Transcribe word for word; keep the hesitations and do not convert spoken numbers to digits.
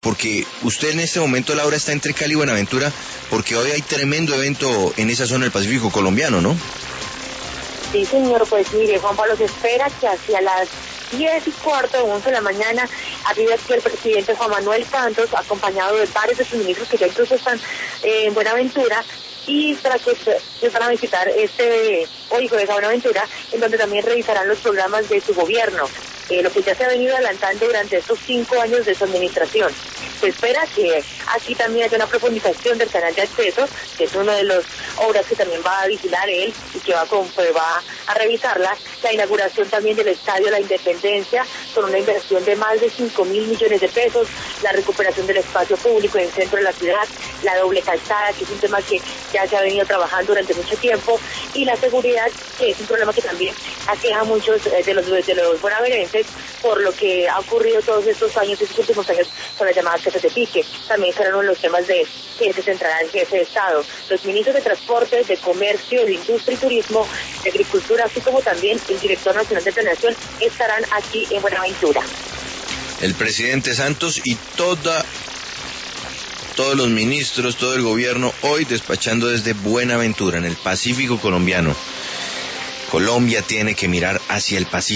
porque usted en este momento, Laura, está entre Cali y Buenaventura, porque hoy hay tremendo evento en esa zona del Pacífico colombiano, ¿no? Sí, señor, pues mire, Juan Pablo, se espera que hacia las diez y cuarto, once de la mañana, arriba aquí el presidente Juan Manuel Santos, acompañado de varios de sus ministros que ya incluso están eh, en Buenaventura, y para que se van a visitar este hoy jueves a Buenaventura, en donde también revisarán los programas de su gobierno, eh, lo que ya se ha venido adelantando durante estos cinco años de su administración. Se espera que aquí también haya una profundización del canal de acceso, que es una de las obras que también va a vigilar él y que va a, pues, va a revisarla. La inauguración también del Estadio La Independencia, con una inversión de más de cinco mil millones de pesos, la recuperación del espacio público en el centro de la ciudad, la doble calzada, que es un tema que ya se ha venido trabajando durante mucho tiempo, y la seguridad, que es un problema que también aqueja a muchos de los, de los bonaerenses, por lo que ha ocurrido todos estos años, estos últimos años, con las llamadas jefes de pique. También serán uno de los temas de que se centrará el jefe de Estado. Los ministros de Transporte, de Comercio, de Industria y Turismo, de Agricultura, así como también el director nacional de Planeación, estarán aquí en Buenaventura. El presidente Santos y toda, todos los ministros, todo el gobierno, hoy despachando desde Buenaventura, en el Pacífico colombiano. Colombia tiene que mirar hacia el Pacífico.